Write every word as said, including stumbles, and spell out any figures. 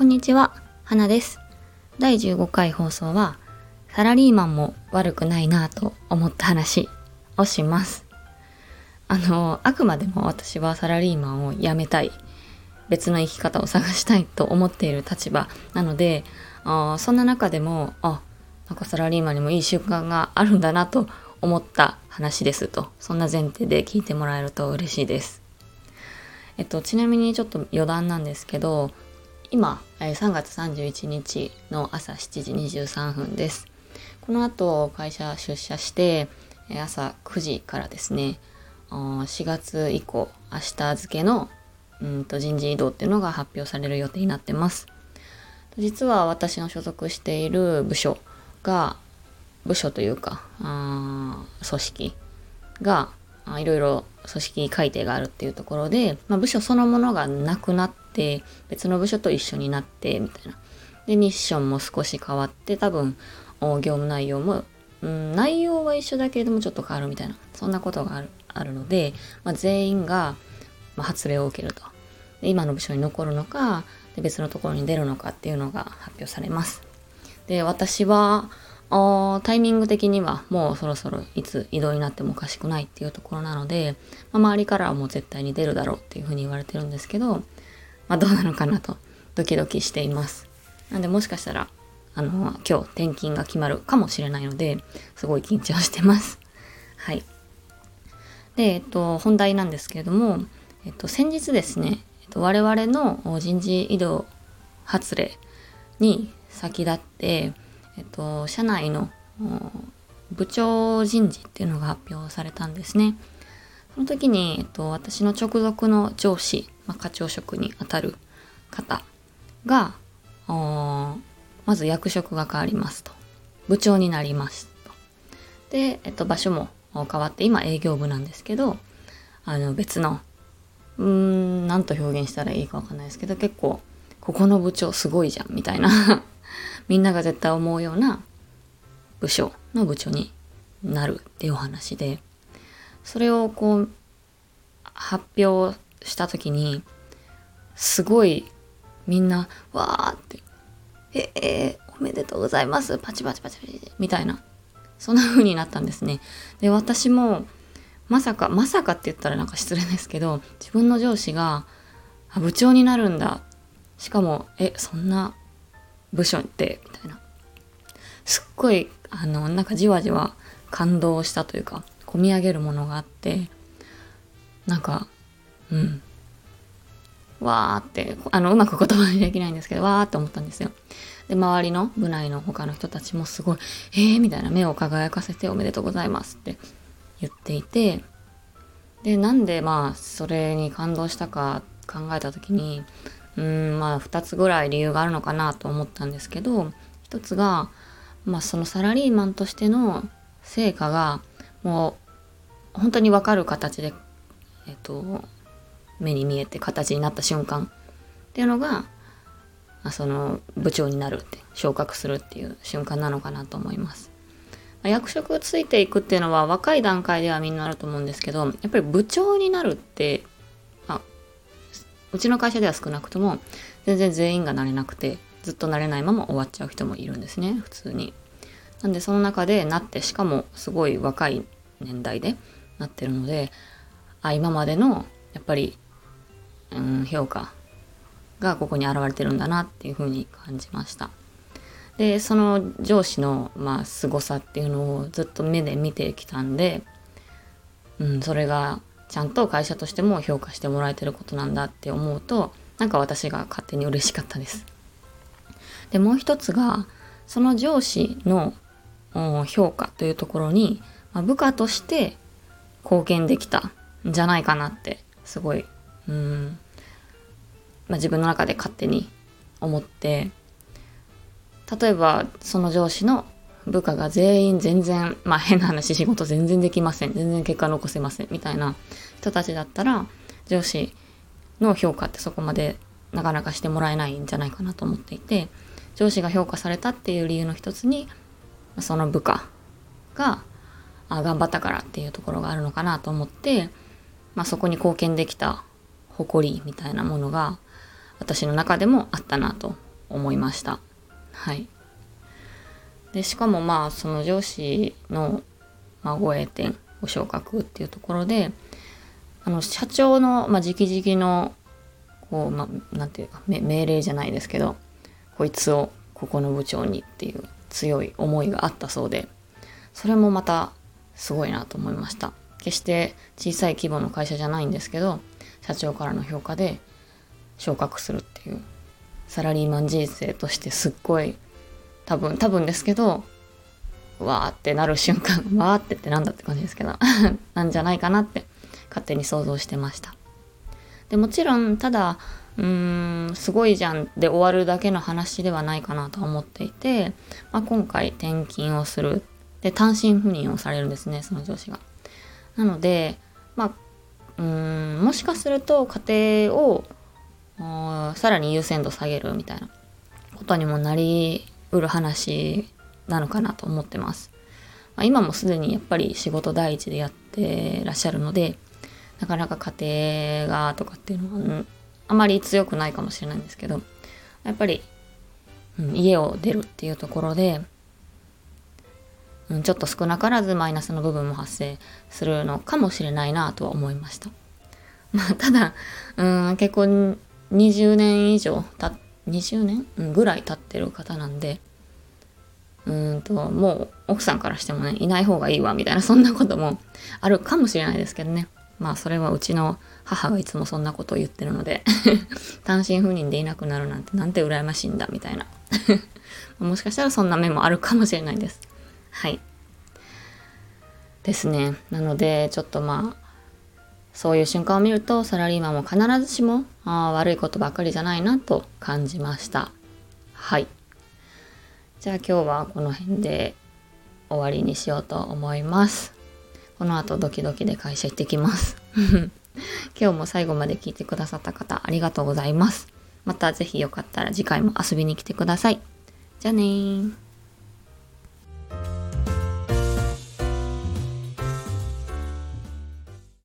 こんにちは、花です。だいじゅうごかい放送はサラリーマンも悪くないなと思った話をします。あの、あくまでも私はサラリーマンを辞めたい、別の生き方を探したいと思っている立場なので、あそんな中でも、あ、なんかサラリーマンにもいい習慣があるんだなと思った話ですと、そんな前提で聞いてもらえると嬉しいです。えっと、ちなみにちょっと余談なんですけど、今さんがつさんじゅういちにちの朝しちじにじゅうさんぷんです。この後会社出社して朝くじからですね、しがつ以降明日付のうんと人事異動っていうのが発表される予定になってます。実は私の所属している部署が部署というかあ組織がいろいろ組織改定があるっていうところで、まあ、部署そのものがなくなって別の部署と一緒になってみたいな。でミッションも少し変わって多分業務内容も、うん、内容は一緒だけれどもちょっと変わるみたいな、そんなことがあるあるので、まあ、全員が、まあ、発令を受けると。で今の部署に残るのかで別のところに出るのかっていうのが発表されます。で私はタイミング的にはもうそろそろいつ異動になってもおかしくないっていうところなので、まあ、周りからはもう絶対に出るだろうっていうふうに言われてるんですけど、まあ、どうなのかなとドキドキしています。なんでもしかしたらあの今日転勤が決まるかもしれないのですごい緊張してます。はい。で、えっと、本題なんですけれども、えっと、先日ですね、えっと、我々の人事異動発令に先立ってえっと、社内の部長人事っていうのが発表されたんですね。その時に、えっと、私の直属の上司、まあ、課長職にあたる方がまず役職が変わりますと。部長になりますと。で、えっと、場所も変わって今営業部なんですけど、あの別のうーん何と表現したらいいかわかんないですけど、結構ここの部長すごいじゃんみたいなみんなが絶対思うような部署の部長になるっていうお話で、それをこう発表した時にすごいみんなわーってええー、おめでとうございますパチパチパチパチみたいな、そんな風になったんですね。で私もまさかまさかって言ったらなんか失礼ですけど、自分の上司があ部長になるんだ、しかもえそんな部署ってみたいな、すっごいあのなんかじわじわ感動したというか込み上げるものがあって、なんかうんわーってあのうまく言葉にできないんですけどわーって思ったんですよ。で周りの部内の他の人たちもすごいえーみたいな目を輝かせておめでとうございますって言っていて、でなんでまあそれに感動したか考えた時にうーんまあふたつぐらい理由があるのかなと思ったんですけど、ひとつがまあそのサラリーマンとしての成果がもう本当に分かる形でえっと目に見えて形になった瞬間っていうのがその部長になるって昇格するっていう瞬間なのかなと思います。役職ついていくっていうのは若い段階ではみんなあると思うんですけど、やっぱり部長になるってあうちの会社では少なくとも全然全員がなれなくてずっとなれないまま終わっちゃう人もいるんですね、普通に。なんでその中でなって、しかもすごい若い年代でなってるので、あ今までのやっぱり、うん、評価がここに現れてるんだなっていう風に感じました。でその上司のまあ凄さっていうのをずっと目で見てきたんで、うん、それがちゃんと会社としても評価してもらえてることなんだって思うと、なんか私が勝手に嬉しかったです。でもう一つがその上司の評価というところに、まあ、部下として貢献できたんじゃないかなってすごい、うん、まあ、自分の中で勝手に思って、例えばその上司の部下が全員全然まあ変な話仕事全然できません、全然結果残せませんみたいな人たちだったら、上司の評価ってそこまでなかなかしてもらえないんじゃないかなと思っていて、上司が評価されたっていう理由の一つにその部下があ頑張ったからっていうところがあるのかなと思って、まあ、そこに貢献できた誇りみたいなものが私の中でもあったなと思いました。はい。で、しかもまあその上司の、まあ、護衛店ご昇格っていうところで、あの社長の、まあ、直々のこう、まあ、なんていうか命令じゃないですけど、こいつをここの部長にっていう強い思いがあったそうで、それもまたすごいなと思いました。決して小さい規模の会社じゃないんですけど、社長からの評価で昇格するっていう、サラリーマン人生としてすっごい多分多分ですけど、わーってなる瞬間、わーってってなんだって感じですけどなんじゃないかなって勝手に想像してました。でもちろんただうーんすごいじゃんで終わるだけの話ではないかなと思っていて、まあ、今回転勤をするで単身赴任をされるんですね、その上司が。なのでまあうーんもしかすると家庭をさらに優先度下げるみたいなことにもなりうる話なのかなと思ってます。まあ、今もすでにやっぱり仕事第一でやってらっしゃるので、なかなか家庭がとかっていうのは、うん、あまり強くないかもしれないんですけど、やっぱり、うん、家を出るっていうところで、うん、ちょっと少なからずマイナスの部分も発生するのかもしれないなとは思いました。まあ、ただ、うん、結構にじゅうねん以上たにじゅうねん、うん、ぐらい経ってる方なんで、うーんともう奥さんからしてもね、いない方がいいわみたいな、そんなこともあるかもしれないですけどね。まあそれはうちの母がいつもそんなことを言ってるので単身赴任でいなくなるなんてなんて羨ましいんだみたいなもしかしたらそんな面もあるかもしれないです。はいですね。なのでちょっとまあそういう瞬間を見ると、サラリーマンも必ずしもあ悪いことばっかりじゃないなと感じました。はい。じゃあ今日はこの辺で終わりにしようと思います。この後ドキドキで会社行ってきます。今日も最後まで聞いてくださった方ありがとうございます。またぜひよかったら次回も遊びに来てください。じゃあねー。